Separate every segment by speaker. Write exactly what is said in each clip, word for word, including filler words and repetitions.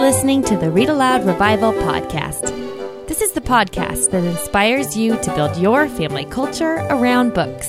Speaker 1: listening to the Read Aloud Revival podcast. This is the podcast that inspires you to build your family culture around books.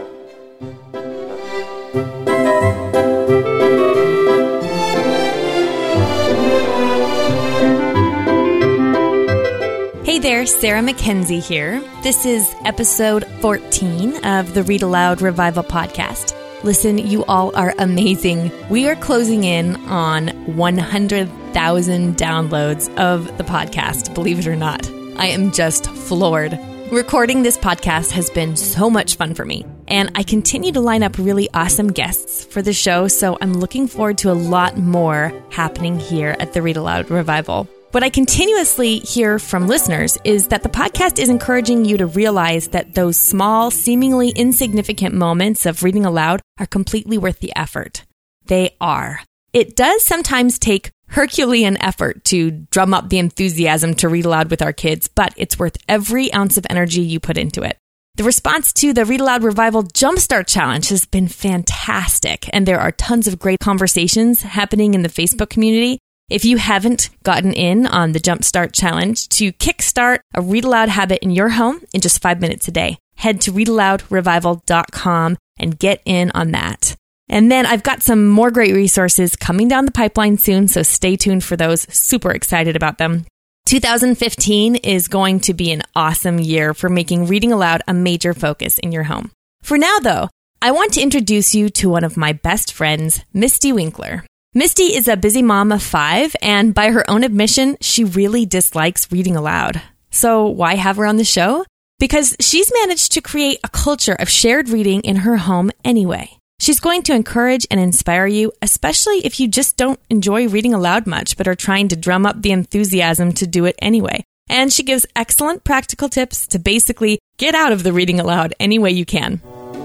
Speaker 1: Hey there, Sarah Mackenzie here. This is episode fourteen of the Read Aloud Revival podcast. Listen, you all are amazing. We are closing in on one hundred thousand downloads of the podcast, believe it or not. I am just floored. Recording this podcast has been so much fun for me, and I continue to line up really awesome guests for the show, so I'm looking forward to a lot more happening here at the Read Aloud Revival. What I continuously hear from listeners is that the podcast is encouraging you to realize that those small, seemingly insignificant moments of reading aloud are completely worth the effort. They are. It does sometimes take Herculean effort to drum up the enthusiasm to read aloud with our kids, but it's worth every ounce of energy you put into it. The response to the Read Aloud Revival Jumpstart Challenge has been fantastic, and there are tons of great conversations happening in the Facebook community. If you haven't gotten in on the Jumpstart Challenge to kickstart a read aloud habit in your home in just five minutes a day, head to read aloud revival dot com and get in on that. And then I've got some more great resources coming down the pipeline soon, so stay tuned for those. Super excited about them. two thousand fifteen is going to be an awesome year for making reading aloud a major focus in your home. For now, though, I want to introduce you to one of my best friends, Misty Winkler. Misty is a busy mom of five, and by her own admission, she really dislikes reading aloud. So why have her on the show? Because she's managed to create a culture of shared reading in her home anyway. She's going to encourage and inspire you, especially if you just don't enjoy reading aloud much, but are trying to drum up the enthusiasm to do it anyway. And she gives excellent practical tips to basically get out of the reading aloud any way you can.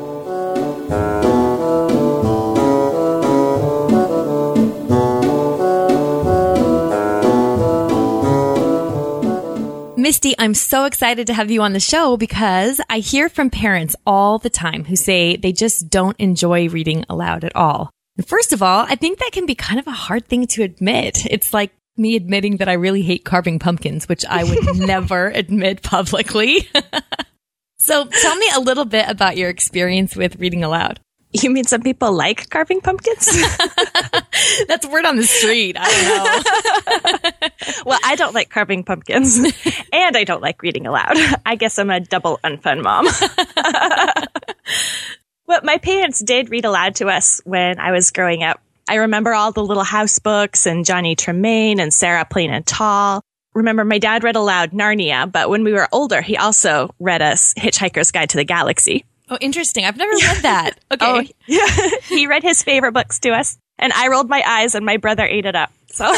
Speaker 1: Misty, I'm so excited to have you on the show because I hear from parents all the time who say they just don't enjoy reading aloud at all. And first of all, I think that can be kind of a hard thing to admit. It's like me admitting that I really hate carving pumpkins, which I would never admit publicly. So tell me a little bit about your experience with reading aloud.
Speaker 2: You mean some people like carving pumpkins?
Speaker 1: That's word on the street. I don't know.
Speaker 2: Well, I don't like carving pumpkins, and I don't like reading aloud. I guess I'm a double unfun mom. But my parents did read aloud to us when I was growing up. I remember all the Little House books and Johnny Tremaine and Sarah Plain and Tall. Remember, my dad read aloud Narnia, but when we were older, he also read us Hitchhiker's Guide to the Galaxy.
Speaker 1: Oh, interesting. I've never read that. Okay.
Speaker 2: Oh, yeah. He read his favorite books to us, and I rolled my eyes, and my brother ate it up. So,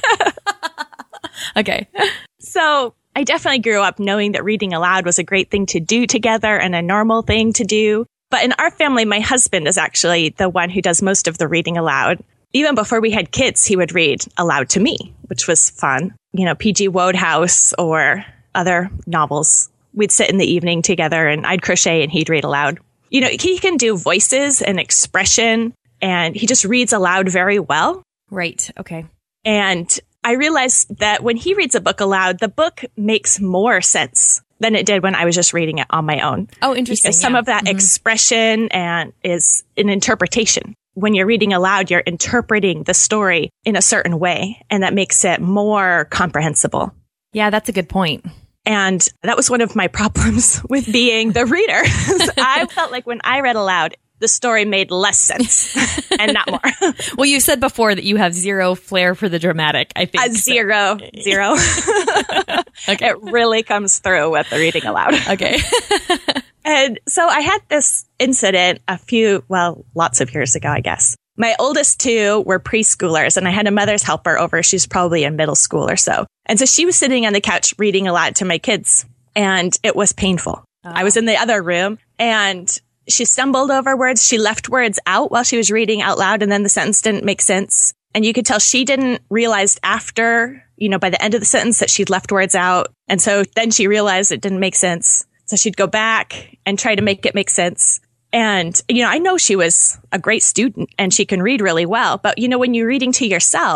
Speaker 1: okay.
Speaker 2: So I definitely grew up knowing that reading aloud was a great thing to do together and a normal thing to do. But in our family, my husband is actually the one who does most of the reading aloud. Even before we had kids, he would read aloud to me, which was fun. You know, P G Wodehouse or other novels. We'd sit in the evening together and I'd crochet and he'd read aloud. You know, he can do voices and expression and he just reads aloud very well.
Speaker 1: Right. Okay.
Speaker 2: And I realized that when he reads a book aloud, the book makes more sense than it did when I was just reading it on my own.
Speaker 1: Oh, interesting.
Speaker 2: Because some
Speaker 1: yeah.
Speaker 2: of that
Speaker 1: mm-hmm.
Speaker 2: expression and is an interpretation. When you're reading aloud, you're interpreting the story in a certain way, and that makes it more comprehensible.
Speaker 1: Yeah, that's a good point.
Speaker 2: And that was one of my problems with being the reader. I felt like when I read aloud, the story made less sense and not more.
Speaker 1: Well, you said before that you have zero flair for the dramatic, I think.
Speaker 2: A zero. So. Zero. Okay. It really comes through with the reading aloud.
Speaker 1: Okay.
Speaker 2: And so I had this incident a few, well, lots of years ago, I guess. My oldest two were preschoolers, and I had a mother's helper over. She's probably in middle school or so. And so she was sitting on the couch reading aloud to my kids, and it was painful. Oh. I was in the other room, and she stumbled over words. She left words out while she was reading out loud, and then the sentence didn't make sense. And you could tell she didn't realize after, you know, by the end of the sentence that she'd left words out. And so then she realized it didn't make sense. So she'd go back and try to make it make sense. And, you know, I know she was a great student and she can read really well. But, you know, when you're reading to yourself,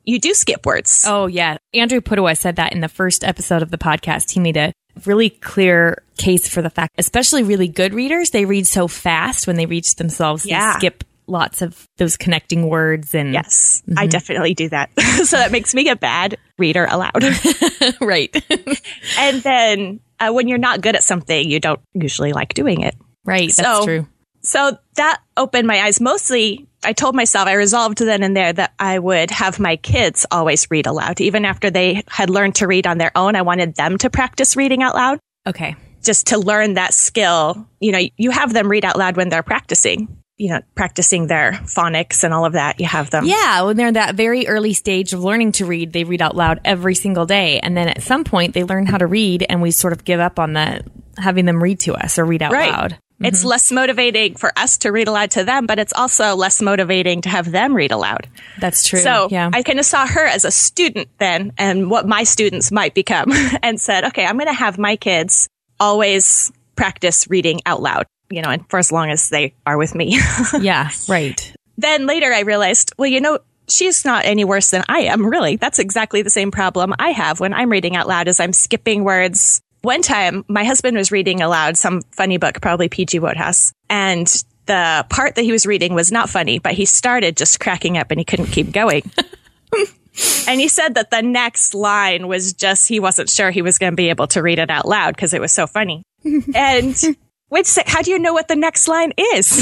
Speaker 2: you do skip words.
Speaker 1: Oh, yeah. Andrew Pudewa said that in the first episode of the podcast. He made a really clear case for the fact, especially really good readers, they read so fast when they reach themselves.
Speaker 2: Yeah.
Speaker 1: They skip lots of those connecting words. And
Speaker 2: yes, mm-hmm. I definitely do that. So that makes me a bad reader aloud.
Speaker 1: Right.
Speaker 2: And then uh, when you're not good at something, you don't usually like doing it.
Speaker 1: Right. That's
Speaker 2: so,
Speaker 1: true.
Speaker 2: So that opened my eyes. Mostly, I told myself, I resolved then and there that I would have my kids always read aloud. Even after they had learned to read on their own, I wanted them to practice reading out loud.
Speaker 1: Okay.
Speaker 2: Just to learn that skill. You know, you have them read out loud when they're practicing. You know, practicing their phonics and all of that. You have them.
Speaker 1: Yeah, when they're in that very early stage of learning to read, they read out loud every single day. And then at some point, they learn how to read, and we sort of give up on that, having them read to us or read out
Speaker 2: right.
Speaker 1: loud. Mm-hmm.
Speaker 2: It's less motivating for us to read aloud to them, but it's also less motivating to have them read aloud.
Speaker 1: That's true.
Speaker 2: So
Speaker 1: yeah.
Speaker 2: I kind of saw her as a student then and what my students might become and said, okay, I'm going to have my kids always practice reading out loud. You know, and for as long as they are with me.
Speaker 1: Yeah, right.
Speaker 2: Then later I realized, well, you know, she's not any worse than I am, really. That's exactly the same problem I have when I'm reading out loud, is I'm skipping words. One time, my husband was reading aloud some funny book, probably P G Wodehouse, and the part that he was reading was not funny, but he started just cracking up and he couldn't keep going. And he said that the next line was just, he wasn't sure he was going to be able to read it out loud because it was so funny. And... Wait a sec, how do you know what the next line is?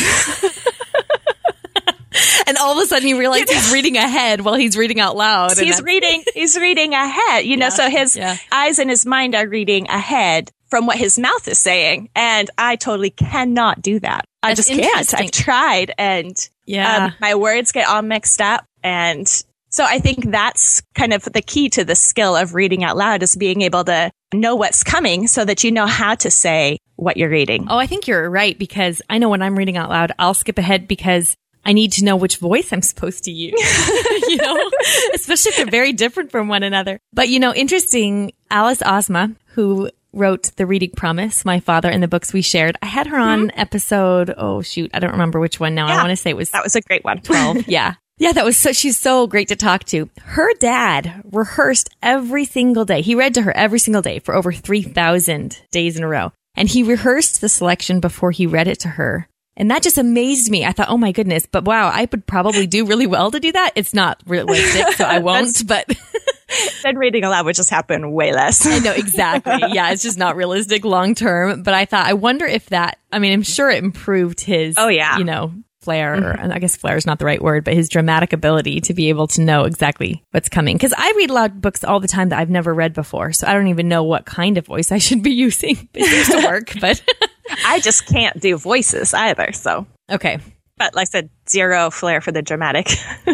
Speaker 1: And all of a sudden you realize you know, he's reading ahead while he's reading out loud.
Speaker 2: He's reading, he's reading ahead, you know, yeah, so his yeah. eyes and his mind are reading ahead from what his mouth is saying. And I totally cannot do that. I
Speaker 1: That's
Speaker 2: just can't. I've tried and
Speaker 1: yeah.
Speaker 2: um, my words get all mixed up. And so I think that's kind of the key to the skill of reading out loud, is being able to know what's coming so that you know how to say what you're reading.
Speaker 1: Oh, I think you're right, because I know when I'm reading out loud, I'll skip ahead because I need to know which voice I'm supposed to use, you know, especially if they're very different from one another. But, you know, interesting, Alice Ozma, who wrote The Reading Promise, My Father and the Books We Shared. I had her on mm-hmm. episode, oh, shoot, I don't remember which one now. Yeah, I want to say it was...
Speaker 2: That was a great one.
Speaker 1: twelve. Yeah. Yeah, that was so, she's so great to talk to. Her dad rehearsed every single day. He read to her every single day for over three thousand days in a row. And he rehearsed the selection before he read it to her. And that just amazed me. I thought, oh my goodness, but wow, I would probably do really well to do that. It's not realistic, so I won't, but...
Speaker 2: Then reading aloud would just happen way less.
Speaker 1: I know, exactly. Yeah, it's just not realistic long term. But I thought, I wonder if that, I mean, I'm sure it improved his,
Speaker 2: oh, yeah.
Speaker 1: you know, flair, mm-hmm. or I guess flair is not the right word, but his dramatic ability to be able to know exactly what's coming. Because I read aloud books all the time that I've never read before, so I don't even know what kind of voice I should be using. It seems to work, but...
Speaker 2: I just can't do voices either, so...
Speaker 1: Okay.
Speaker 2: But like I said, zero flair for the dramatic.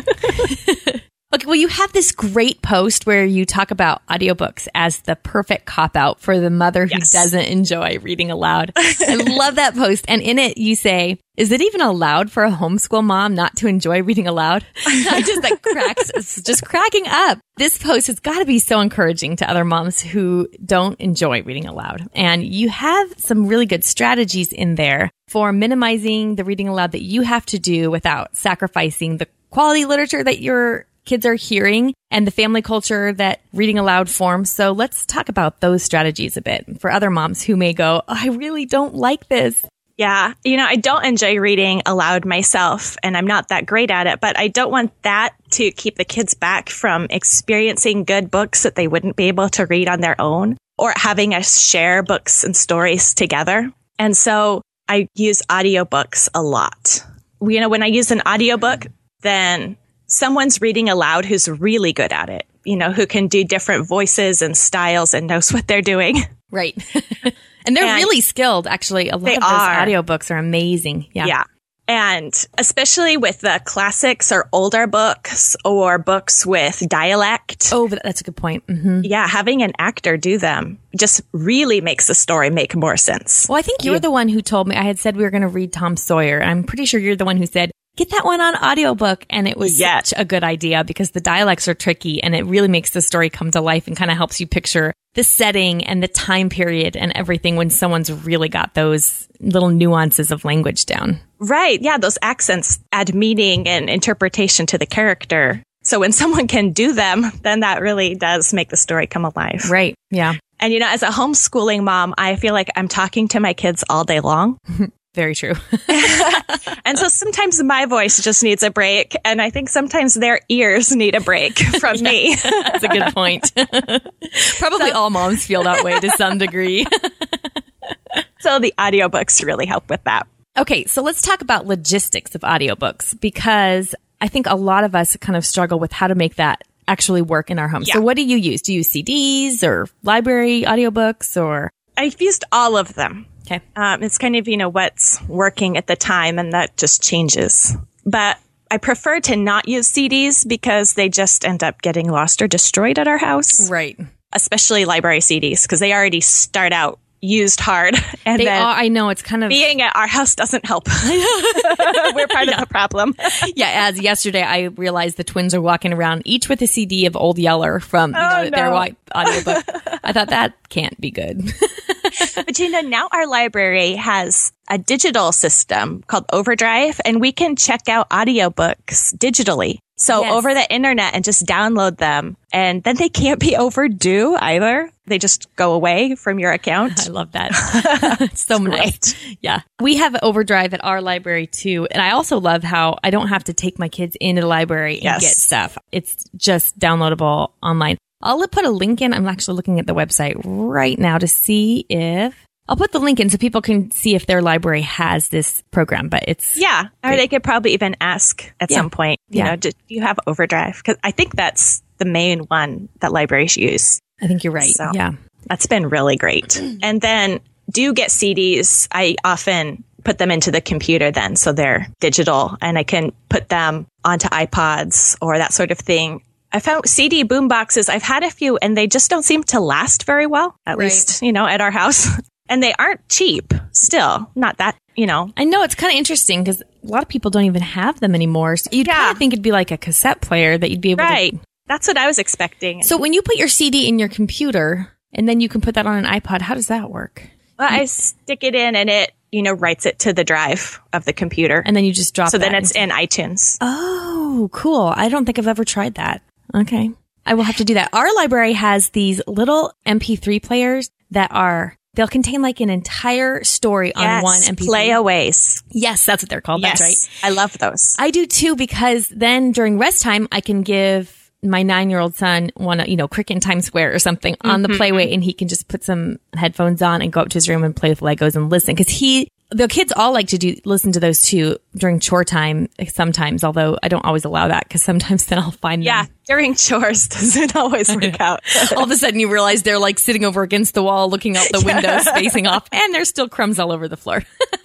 Speaker 1: Okay, well, you have this great post where you talk about audiobooks as the perfect cop-out for the mother who yes. doesn't enjoy reading aloud. I love that post. And in it, you say, is it even allowed for a homeschool mom not to enjoy reading aloud? I just, that cracks, it's just cracking up. This post has got to be so encouraging to other moms who don't enjoy reading aloud. And you have some really good strategies in there for minimizing the reading aloud that you have to do without sacrificing the quality literature that you're kids are hearing and the family culture that reading aloud forms. So let's talk about those strategies a bit for other moms who may go, oh, I really don't like this.
Speaker 2: Yeah. You know, I don't enjoy reading aloud myself, and I'm not that great at it, but I don't want that to keep the kids back from experiencing good books that they wouldn't be able to read on their own, or having us share books and stories together. And so I use audiobooks a lot. You know, when I use an audiobook, then someone's reading aloud who's really good at it, you know, who can do different voices and styles and knows what they're doing.
Speaker 1: Right. And they're and really skilled, actually. A lot of those are. audiobooks are amazing. Yeah.
Speaker 2: Yeah. And especially with the classics or older books or books with dialect.
Speaker 1: Oh, that's a good point. Mm-hmm.
Speaker 2: Yeah. Having an actor do them just really makes the story make more sense.
Speaker 1: Well, I think you're yeah. the one who told me, I had said we were going to read Tom Sawyer. And I'm pretty sure you're the one who said, get that one on audiobook. And it was yeah. such a good idea because the dialects are tricky and it really makes the story come to life and kind of helps you picture the setting and the time period and everything when someone's really got those little nuances of language down.
Speaker 2: Right. Yeah. Those accents add meaning and interpretation to the character. So when someone can do them, then that really does make the story come alive.
Speaker 1: Right. Yeah.
Speaker 2: And, you know, as a homeschooling mom, I feel like I'm talking to my kids all day long.
Speaker 1: Very true.
Speaker 2: And so sometimes my voice just needs a break. And I think sometimes their ears need a break from
Speaker 1: yeah,
Speaker 2: me.
Speaker 1: That's a good point. Probably so, all moms feel that way to some degree.
Speaker 2: So the audiobooks really help with that.
Speaker 1: Okay, so let's talk about logistics of audiobooks, because I think a lot of us kind of struggle with how to make that actually work in our home. Yeah. So what do you use? Do you use C Ds or library audiobooks or?
Speaker 2: I've used all of them.
Speaker 1: Okay.
Speaker 2: Um, it's kind of, you know, what's working at the time, and that just changes. But I prefer to not use C Ds because they just end up getting lost or destroyed at our house.
Speaker 1: Right.
Speaker 2: Especially library C Ds, because they already start out used hard. And
Speaker 1: they
Speaker 2: then
Speaker 1: are, I know, it's kind of
Speaker 2: being at our house doesn't help. We're part yeah. of the problem.
Speaker 1: Yeah, as yesterday I realized the twins are walking around each with a C D of Old Yeller from you
Speaker 2: oh,
Speaker 1: know,
Speaker 2: no.
Speaker 1: their white audiobook. I thought that can't be good.
Speaker 2: But you know, now our library has a digital system called Overdrive, and we can check out audiobooks digitally. So yes. over the internet and just download them. And then they can't be overdue either. They just go away from your account.
Speaker 1: I love that. It's so nice. Yeah. We have Overdrive at our library too. And I also love how I don't have to take my kids into the library and yes. get stuff. It's just downloadable online. I'll put a link in. I'm actually looking at the website right now to see if I'll put the link in so people can see if their library has this program, but it's...
Speaker 2: Yeah. Or they could probably even ask at
Speaker 1: yeah.
Speaker 2: some point, you
Speaker 1: yeah.
Speaker 2: know, do you have Overdrive? Because I think that's the main one that libraries use.
Speaker 1: I think you're right. So yeah.
Speaker 2: That's been really great. And then do you get C Ds? I often put them into the computer then, so they're digital, and I can put them onto iPods or that sort of thing. I found C D boom boxes. I've had a few, and they just don't seem to last very well, at right. least, you know, at our house. And they aren't cheap still. Not that, you know.
Speaker 1: I know. It's kind of interesting because a lot of people don't even have them anymore. So you'd yeah. kind of think it'd be like a cassette player that you'd be able
Speaker 2: right.
Speaker 1: to...
Speaker 2: Right. That's what I was expecting.
Speaker 1: So when you put your C D in your computer and then you can put that on an iPod, how does that work?
Speaker 2: Well, I stick it in and it, you know, writes it to the drive of the computer.
Speaker 1: And then you just drop it.
Speaker 2: So then it's in iTunes.
Speaker 1: Oh, cool. I don't think I've ever tried that. Okay. I will have to do that. Our library has these little M P three players that are, they'll contain like an entire story on
Speaker 2: yes,
Speaker 1: one M P three.
Speaker 2: Playaways.
Speaker 1: Yes, that's what they're called.
Speaker 2: Yes,
Speaker 1: that's right.
Speaker 2: I love those.
Speaker 1: I do too, because then during rest time, I can give my nine-year-old son one, you know, Cricket in Times Square or something mm-hmm. on the Playway, and he can just put some headphones on and go up to his room and play with Legos and listen. Because he, the kids all like to do listen to those too during chore time sometimes, although I don't always allow that because sometimes then I'll find them.
Speaker 2: Yeah, during chores doesn't always work out.
Speaker 1: All of a sudden you realize they're like sitting over against the wall looking out the window, spacing off, and there's still crumbs all over the floor.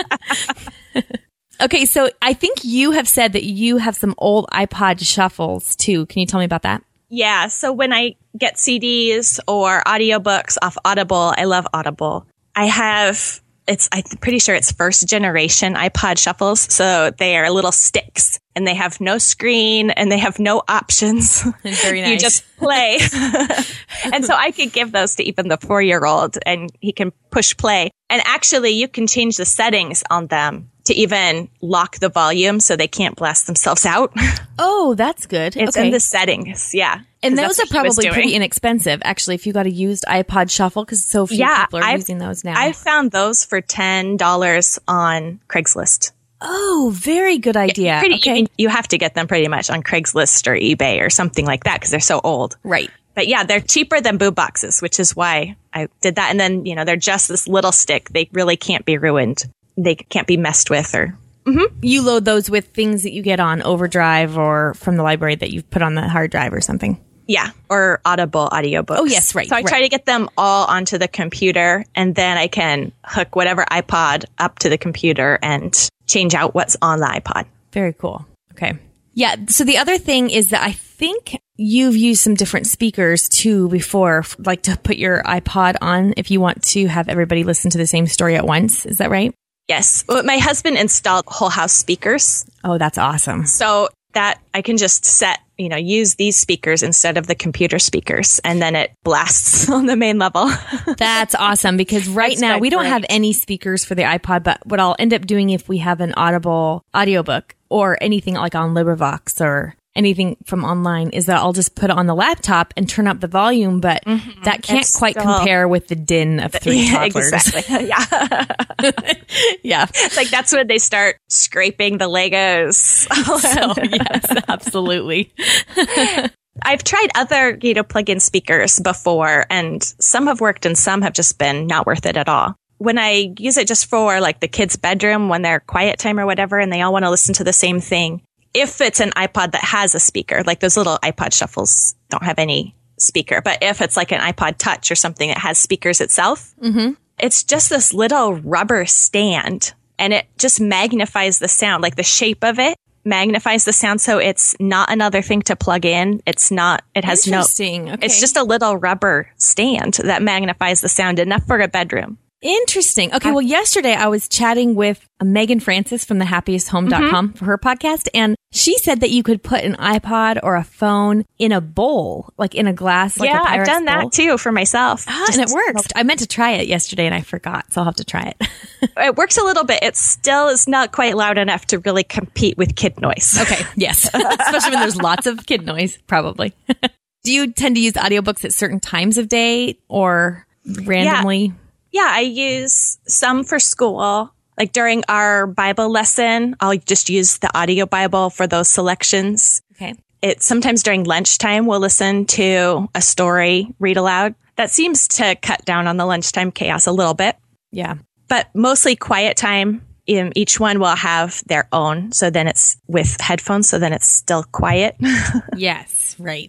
Speaker 1: Okay, so I think you have said that you have some old iPod shuffles too. Can you tell me about that?
Speaker 2: Yeah, so when I get C Ds or audiobooks off Audible, I love Audible. I have, it's, I'm pretty sure it's first generation iPod shuffles. So they are little sticks and they have no screen and they have no options.
Speaker 1: Very nice.
Speaker 2: You just play. And so I could give those to even the four-year-old and he can push play. And actually you can change the settings on them to even lock the volume so they can't blast themselves out.
Speaker 1: Oh, that's good.
Speaker 2: It's
Speaker 1: okay.
Speaker 2: in the settings, yeah.
Speaker 1: And those are probably pretty inexpensive, actually, if you got a used iPod Shuffle, because so few
Speaker 2: yeah,
Speaker 1: people are
Speaker 2: I've,
Speaker 1: using those now.
Speaker 2: I found those for ten dollars on Craigslist.
Speaker 1: Oh, very good idea.
Speaker 2: Pretty,
Speaker 1: okay.
Speaker 2: you, you have to get them pretty much on Craigslist or eBay or something like that because they're so old.
Speaker 1: Right.
Speaker 2: But yeah, they're cheaper than boom boxes, which is why I did that. And then, you know, they're just this little stick. They really can't be ruined. They can't be messed with or...
Speaker 1: Mm-hmm. You load those with things that you get on Overdrive or from the library that you've put on the hard drive or something.
Speaker 2: Yeah, or Audible audiobooks.
Speaker 1: Oh, yes, right.
Speaker 2: So I
Speaker 1: right.
Speaker 2: try to get them all onto the computer, and then I can hook whatever iPod up to the computer and change out what's on the iPod.
Speaker 1: Very cool. Okay. Yeah, so the other thing is that I think you've used some different speakers too before, like to put your iPod on if you want to have everybody listen to the same story at once. Is that right?
Speaker 2: Yes. Well, my husband installed whole house speakers.
Speaker 1: Oh, that's awesome.
Speaker 2: So that I can just set, you know, use these speakers instead of the computer speakers, and then it blasts on the main level.
Speaker 1: That's awesome, because right that's now we don't great. have any speakers for the iPod, but what I'll end up doing if we have an Audible audiobook or anything like on LibriVox or anything from online is that I'll just put it on the laptop and turn up the volume, but mm-hmm. that can't it's quite still... compare with the din of three
Speaker 2: yeah,
Speaker 1: toddlers.
Speaker 2: Exactly. Yeah.
Speaker 1: Yeah.
Speaker 2: It's like that's when they start scraping the Legos.
Speaker 1: So, yes, absolutely.
Speaker 2: I've tried other, you know, plug-in speakers before, and some have worked and some have just been not worth it at all. When I use it just for like the kids' bedroom when they're quiet time or whatever, and they all want to listen to the same thing, if it's an iPod that has a speaker, like those little iPod shuffles don't have any speaker, but if it's like an iPod Touch or something that has speakers itself, mm-hmm. it's just this little rubber stand, and it just magnifies the sound, like the shape of it magnifies the sound. So it's not another thing to plug in. It's not, it has no,
Speaker 1: okay.
Speaker 2: It's just a little rubber stand that magnifies the sound enough for a bedroom.
Speaker 1: Interesting. Okay. Well, yesterday I was chatting with Megan Francis from the happiest home dot com mm-hmm. for her podcast. And she said that you could put an iPod or a phone in a bowl, like in a glass. Like
Speaker 2: yeah,
Speaker 1: a
Speaker 2: I've done
Speaker 1: bowl.
Speaker 2: that too for myself.
Speaker 1: Ah, and it works. I meant to try it yesterday and I forgot. So I'll have to try it.
Speaker 2: It works a little bit. It still is not quite loud enough to really compete with kid noise.
Speaker 1: Okay. Yes. Especially when there's lots of kid noise, probably. Do you tend to use audiobooks at certain times of day or randomly?
Speaker 2: Yeah. Yeah, I use some for school. Like during our Bible lesson, I'll just use the audio Bible for those selections.
Speaker 1: Okay.
Speaker 2: It sometimes during lunchtime, we'll listen to a story read aloud. That seems to cut down on the lunchtime chaos a little bit.
Speaker 1: Yeah.
Speaker 2: But mostly quiet time. Um, each one will have their own. So then it's with headphones. So then it's still quiet.
Speaker 1: Yes, right.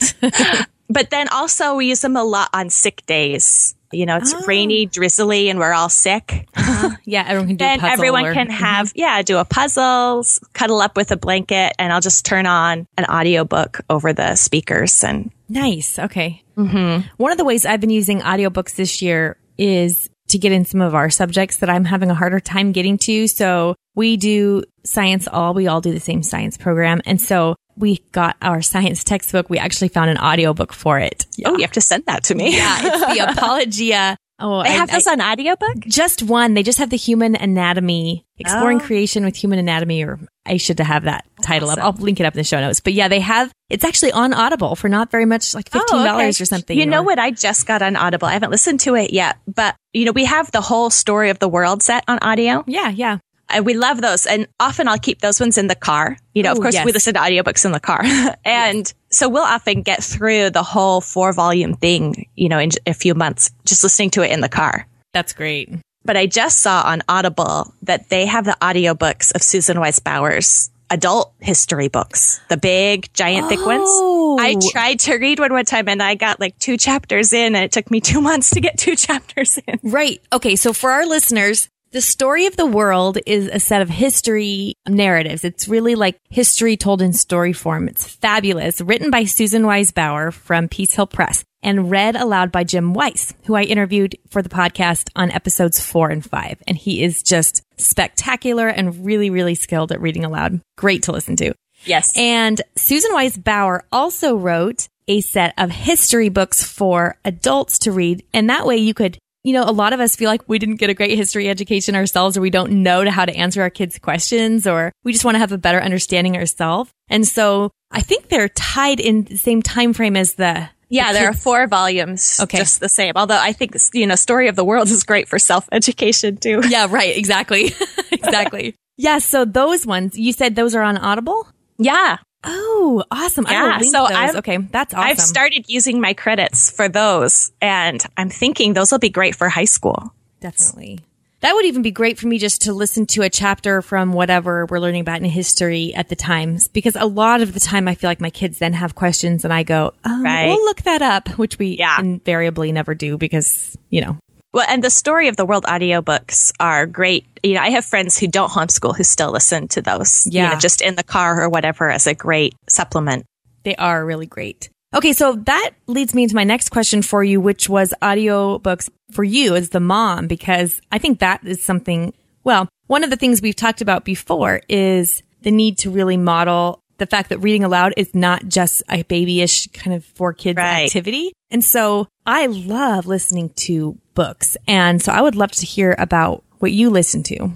Speaker 2: But then also we use them a lot on sick days. You know, it's oh. rainy, drizzly, and we're all sick.
Speaker 1: Uh-huh. Yeah, everyone can do
Speaker 2: then
Speaker 1: a puzzle.
Speaker 2: everyone
Speaker 1: or,
Speaker 2: can have, mm-hmm. yeah, do a puzzle, cuddle up with a blanket, and I'll just turn on an audiobook over the speakers. And
Speaker 1: nice. Okay. Mm-hmm. One of the ways I've been using audiobooks this year is to get in some of our subjects that I'm having a harder time getting to. So we do science all, we all do the same science program. And so we got our science textbook. We actually found an audiobook for it.
Speaker 2: Yeah. Oh, you have to send that to me.
Speaker 1: Yeah, it's the Apologia. Oh,
Speaker 2: they
Speaker 1: I,
Speaker 2: have those
Speaker 1: I,
Speaker 2: on audiobook?
Speaker 1: Just one. They just have the Human Anatomy, Exploring oh. Creation with Human Anatomy, or I should have that title
Speaker 2: awesome.
Speaker 1: up. I'll link it up in the show notes. But yeah, they have, it's actually on Audible for not very much, like fifteen dollars oh, okay. or something.
Speaker 2: You know
Speaker 1: or,
Speaker 2: what? I just got on Audible. I haven't listened to it yet, but you know, we have the whole story of the world set on audio.
Speaker 1: Yeah, yeah.
Speaker 2: And we love those. And often I'll keep those ones in the car. You know, Ooh, of course, yes. we listen to audiobooks in the car. And yes. so we'll often get through the whole four volume thing, you know, in a few months, just listening to it in the car.
Speaker 1: That's great.
Speaker 2: But I just saw on Audible that they have the audiobooks of Susan Wise Bauer's adult history books, the big, giant, oh. thick ones. I tried to read one one time and I got like two chapters in and it took me two months to get two chapters in.
Speaker 1: Right. Okay. So for our listeners, the story of the world is a set of history narratives. It's really like history told in story form. It's fabulous. Written by Susan Wise Bauer from Peace Hill Press and read aloud by Jim Weiss, who I interviewed for the podcast on episodes four and five. And he is just spectacular and really, really skilled at reading aloud. Great to listen to.
Speaker 2: Yes.
Speaker 1: And Susan Wise Bauer also wrote a set of history books for adults to read. And that way you could, you know, a lot of us feel like we didn't get a great history education ourselves, or we don't know how to answer our kids' questions, or we just want to have a better understanding ourselves. And so I think they're tied in the same time frame as the
Speaker 2: Yeah,
Speaker 1: the
Speaker 2: there are four volumes,
Speaker 1: okay.
Speaker 2: just the same. Although I think, you know, Story of the World is great for self-education too.
Speaker 1: Yeah, right. Exactly. Exactly. Yeah. So those ones, you said those are on Audible?
Speaker 2: Yeah.
Speaker 1: Oh, awesome.
Speaker 2: Yeah,
Speaker 1: I will link
Speaker 2: so
Speaker 1: those.
Speaker 2: I've,
Speaker 1: okay, that's awesome.
Speaker 2: I've started using my credits for those, and I'm thinking those will be great for high school.
Speaker 1: Definitely. That would even be great for me just to listen to a chapter from whatever we're learning about in history at the times, because a lot of the time I feel like my kids then have questions and I go, um,
Speaker 2: right.
Speaker 1: we'll look that up, which we
Speaker 2: yeah.
Speaker 1: invariably never do because, you know.
Speaker 2: Well, and the Story of the World audiobooks are great. You know, I have friends who don't homeschool who still listen to those,
Speaker 1: yeah.
Speaker 2: you know, just in the car or whatever as a great supplement.
Speaker 1: They are really great. Okay, so that leads me into my next question for you, which was audiobooks for you as the mom, because I think that is something, well, one of the things we've talked about before is the need to really model the fact that reading aloud is not just a babyish kind of for kids
Speaker 2: right.
Speaker 1: activity. And so I love listening to books. And so I would love to hear about what you listen to.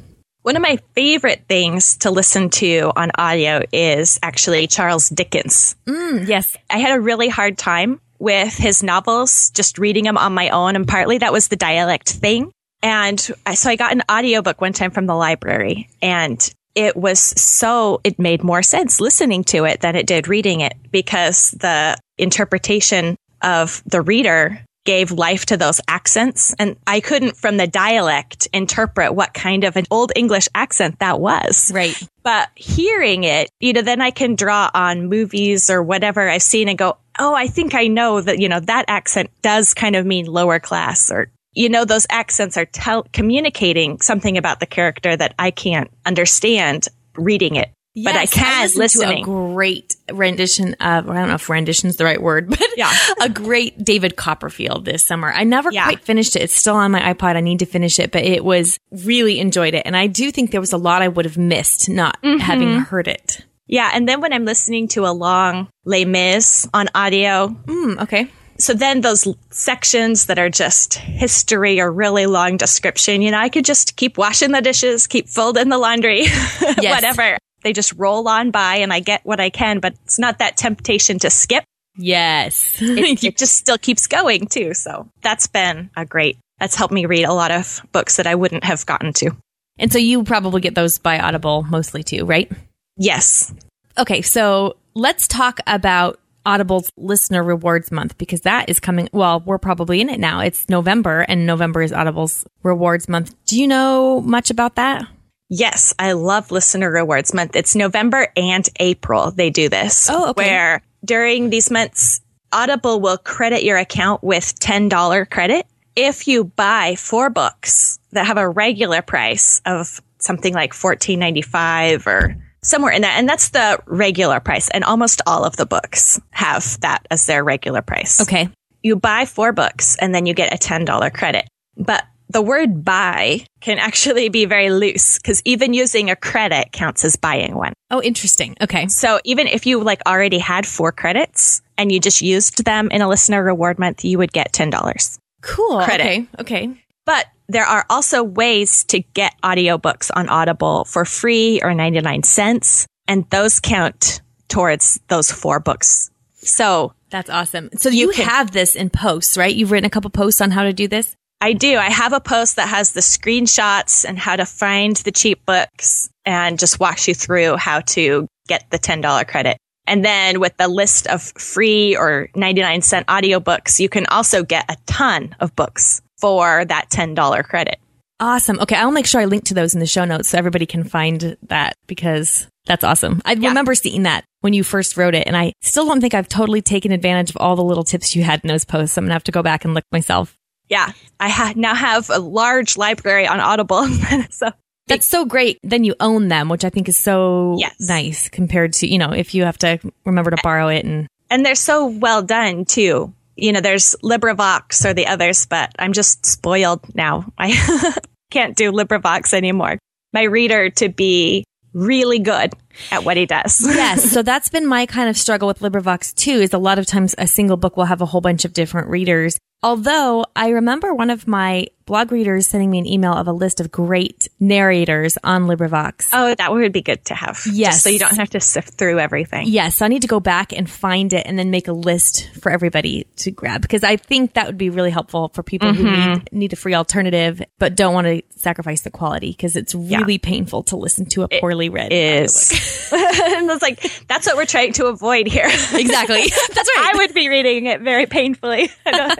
Speaker 2: One of my favorite things to listen to on audio is actually Charles Dickens.
Speaker 1: Mm, yes.
Speaker 2: I had a really hard time with his novels, just reading them on my own. And partly that was the dialect thing. And I, so I got an audiobook one time from the library, and it was so, it made more sense listening to it than it did reading it, because the interpretation of the reader gave life to those accents. And I couldn't, from the dialect, interpret what kind of an old English accent that was.
Speaker 1: Right.
Speaker 2: But hearing it, you know, then I can draw on movies or whatever I've seen and go, oh, I think I know that, you know, that accent does kind of mean lower class, or, you know, those accents are tel- communicating something about the character that I can't understand reading it.
Speaker 1: Yes,
Speaker 2: but I can
Speaker 1: listened
Speaker 2: listening.
Speaker 1: to a great rendition of, I don't know if rendition is the right word, but
Speaker 2: yeah.
Speaker 1: a great David Copperfield this summer. I never
Speaker 2: yeah.
Speaker 1: quite finished it. It's still on my iPod. I need to finish it, but it was really enjoyed it. And I do think there was a lot I would have missed not mm-hmm. having heard it.
Speaker 2: Yeah. And then when I'm listening to a long Les Mis on audio.
Speaker 1: Mm, okay.
Speaker 2: So then those sections that are just history or really long description, you know, I could just keep washing the dishes, keep folding the laundry, yes. whatever. They just roll on by and I get what I can, but it's not that temptation to skip.
Speaker 1: Yes.
Speaker 2: it, it just still keeps going too. So that's been a great, that's helped me read a lot of books that I wouldn't have gotten to.
Speaker 1: And so you probably get those by Audible mostly too, right?
Speaker 2: Yes.
Speaker 1: Okay. So let's talk about Audible's Listener Rewards Month, because that is coming. Well, we're probably in it now. It's November, and November is Audible's Rewards Month. Do you know much about that?
Speaker 2: Yes, I love Listener Rewards Month. It's November and April they do this.
Speaker 1: Oh, okay.
Speaker 2: Where during these months, Audible will credit your account with ten dollars credit if you buy four books that have a regular price of something like fourteen ninety-five or somewhere in that. And that's the regular price. And almost all of the books have that as their regular price.
Speaker 1: Okay.
Speaker 2: You buy four books and then you get a ten dollars credit. But the word buy can actually be very loose, because even using a credit counts as buying one.
Speaker 1: Oh, interesting. Okay.
Speaker 2: So even if you like already had four credits and you just used them in a Listener Reward Month, you would get ten dollars.
Speaker 1: Cool.
Speaker 2: Credit.
Speaker 1: Okay. Okay.
Speaker 2: But there are also ways to get audiobooks on Audible for free or ninety-nine cents. And those count towards those four books. So
Speaker 1: that's awesome. So you, you can, have this in posts, right? You've written a couple posts on how to do this?
Speaker 2: I do. I have a post that has the screenshots and how to find the cheap books and just walks you through how to get the ten dollars credit. And then with the list of free or ninety-nine cent audiobooks, you can also get a ton of books for that ten dollars credit.
Speaker 1: Awesome. Okay, I'll make sure I link to those in the show notes so everybody can find that, because that's awesome. I yeah. remember seeing that when you first wrote it, and I still don't think I've totally taken advantage of all the little tips you had in those posts. I'm going to have to go back and look myself.
Speaker 2: Yeah, I ha- now have a large library on Audible. So
Speaker 1: that's so great. Then you own them, which I think is so
Speaker 2: yes.
Speaker 1: nice compared to, you know, if you have to remember to borrow it. And
Speaker 2: and they're so well done, too. You know, there's LibriVox or the others, but I'm just spoiled now. I can't do LibriVox anymore. My reader to be really good at what he does.
Speaker 1: Yes. So that's been my kind of struggle with LibriVox too, is a lot of times a single book will have a whole bunch of different readers. Although I remember one of my blog readers sending me an email of a list of great narrators on LibriVox.
Speaker 2: Oh, that would be good to have.
Speaker 1: Yes.
Speaker 2: Just so you don't have to sift through everything.
Speaker 1: Yes. So I need to go back and find it and then make a list for everybody to grab, because I think that would be really helpful for people mm-hmm. who need, need a free alternative, but don't want to sacrifice the quality, because it's really yeah. painful to listen to a poorly
Speaker 2: it
Speaker 1: read
Speaker 2: is. And it's like, that's what we're trying to avoid here.
Speaker 1: Exactly. That's right.
Speaker 2: I would be reading it very painfully.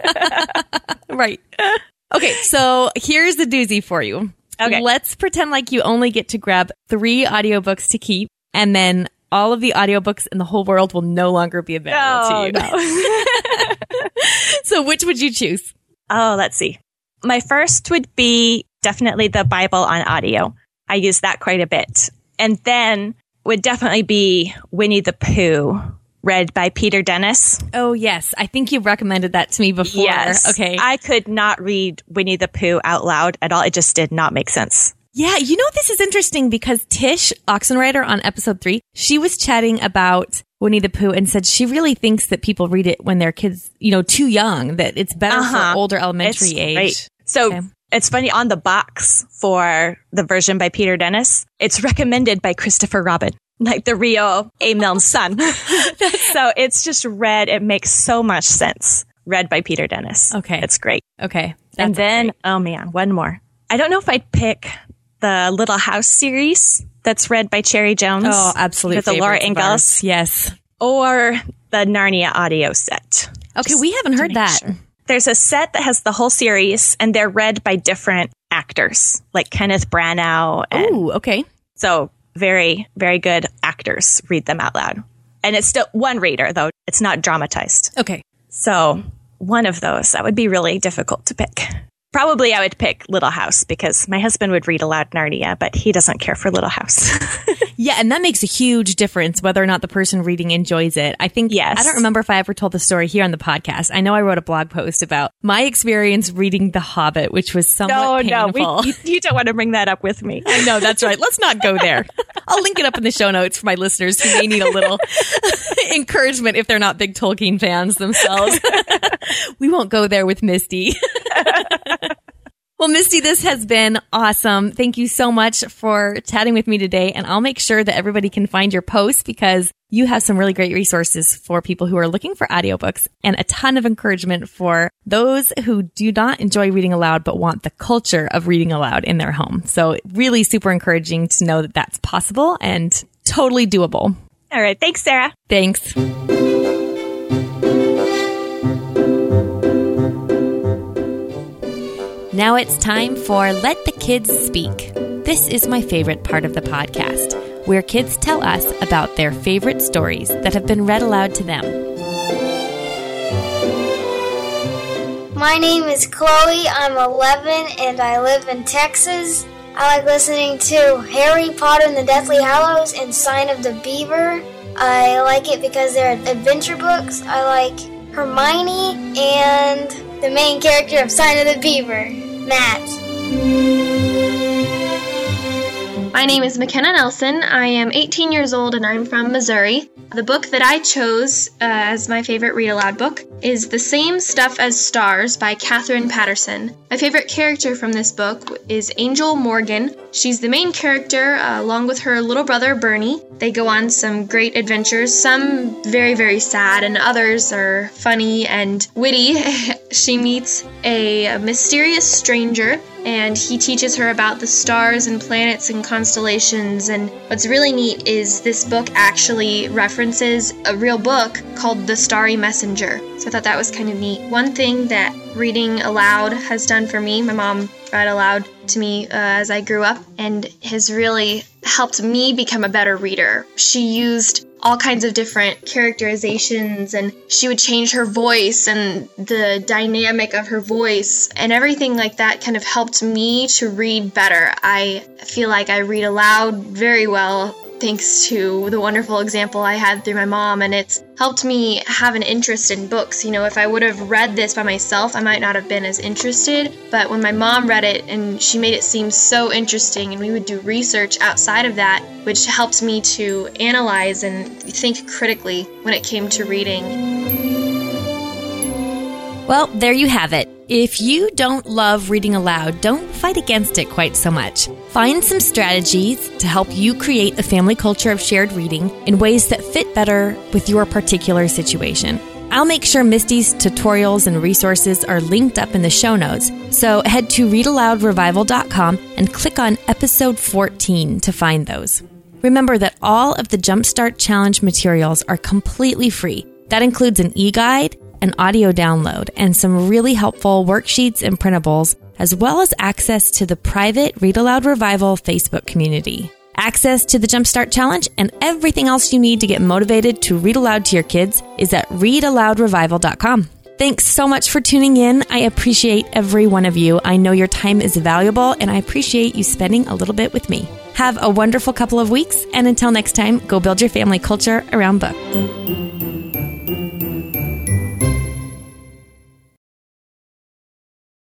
Speaker 1: Right. Okay, so here's the doozy for you.
Speaker 2: Okay.
Speaker 1: Let's pretend like you only get to grab three audiobooks to keep, and then all of the audiobooks in the whole world will no longer be available
Speaker 2: oh,
Speaker 1: to you. No. So which would you choose?
Speaker 2: Oh, let's see. My first would be definitely the Bible on audio. I use that quite a bit. And then would definitely be Winnie the Pooh, read by Peter Dennis.
Speaker 1: Oh, yes. I think you've recommended that to me before.
Speaker 2: Yes.
Speaker 1: Okay.
Speaker 2: I could not read Winnie the Pooh out loud at all. It just did not make sense.
Speaker 1: Yeah. You know, this is interesting because Tish Oxenrider on episode three, she was chatting about Winnie the Pooh and said she really thinks that people read it when they're kids, you know, too young, that it's better uh-huh. for older elementary
Speaker 2: it's
Speaker 1: age.
Speaker 2: Great. So
Speaker 1: okay.
Speaker 2: It's funny, on the box for the version by Peter Dennis, it's recommended by Christopher Robin, like the Rio A. Milne's son. So it's just read. It makes so much sense. Read by Peter Dennis.
Speaker 1: Okay.
Speaker 2: It's great.
Speaker 1: Okay.
Speaker 2: And then,
Speaker 1: great.
Speaker 2: oh man, one more. I don't know if I'd pick the Little House series that's read by Cherry Jones.
Speaker 1: Oh, absolutely.
Speaker 2: With the Laura Ingalls.
Speaker 1: Yes.
Speaker 2: Or the Narnia audio set.
Speaker 1: Okay, we haven't heard that.
Speaker 2: Sure. There's a set that has the whole series, and they're read by different actors, like Kenneth Branagh.
Speaker 1: Oh, okay.
Speaker 2: So very, very good actors read them out loud. And it's still one reader, though. It's not dramatized.
Speaker 1: Okay.
Speaker 2: So one of those, that would be really difficult to pick. Probably I would pick Little House because my husband would read aloud Narnia, but he doesn't care for Little House.
Speaker 1: Yeah, and that makes a huge difference whether or not the person reading enjoys it. I think,
Speaker 2: yes.
Speaker 1: I don't remember if I ever told the story here on the podcast. I know I wrote a blog post about my experience reading The Hobbit, which was somewhat
Speaker 2: no,
Speaker 1: painful.
Speaker 2: No, we, you, you don't want to bring that up with me.
Speaker 1: I know, that's right. Let's not go there. I'll link it up in the show notes for my listeners who may need a little encouragement if they're not big Tolkien fans themselves. We won't go there with Misty. Well, Misty, this has been awesome. Thank you so much for chatting with me today. And I'll make sure that everybody can find your posts because you have some really great resources for people who are looking for audiobooks and a ton of encouragement for those who do not enjoy reading aloud but want the culture of reading aloud in their home. So really super encouraging to know that that's possible and totally doable.
Speaker 2: All right. Thanks, Sarah.
Speaker 1: Thanks. Now it's time for Let the Kids Speak. This is my favorite part of the podcast, where kids tell us about their favorite stories that have been read aloud to them.
Speaker 3: My name is Chloe. I'm eleven and I live in Texas. I like listening to Harry Potter and the Deathly Hallows and Sign of the Beaver. I like it because they're adventure books. I like Hermione and the main character of Sign of the Beaver, Matt.
Speaker 4: My name is McKenna Nelson. I am eighteen years old and I'm from Missouri. The book that I chose uh, as my favorite read-aloud book is The Same Stuff as Stars by Katherine Paterson. My favorite character from this book is Angel Morgan. She's the main character uh, along with her little brother Bernie. They go on some great adventures, some very, very sad, and others are funny and witty. She meets a, a mysterious stranger, and he teaches her about the stars and planets and constellations. And what's really neat is this book actually references a real book called The Starry Messenger. So I thought that was kind of neat. One thing that reading aloud has done for me, my mom read aloud to me uh, as I grew up, and has really helped me become a better reader. She used all kinds of different characterizations, and she would change her voice and the dynamic of her voice, and everything like that kind of helped me to read better. I feel like I read aloud very well thanks to the wonderful example I had through my mom, and it's helped me have an interest in books. You know, if I would have read this by myself, I might not have been as interested, but when my mom read it and she made it seem so interesting, and we would do research outside of that, which helped me to analyze and think critically when it came to reading.
Speaker 1: Well, there you have it. If you don't love reading aloud, don't fight against it quite so much. Find some strategies to help you create a family culture of shared reading in ways that fit better with your particular situation. I'll make sure Misty's tutorials and resources are linked up in the show notes, so head to read aloud revival dot com and click on episode fourteen to find those. Remember that all of the Jumpstart Challenge materials are completely free. That includes an e-guide, an audio download, and some really helpful worksheets and printables, as well as access to the private Read Aloud Revival Facebook community. Access to the Jumpstart Challenge and everything else you need to get motivated to read aloud to your kids is at read aloud revival dot com. Thanks so much for tuning in. I appreciate every one of you. I know your time is valuable, and I appreciate you spending a little bit with me. Have a wonderful couple of weeks, and until next time, go build your family culture around book.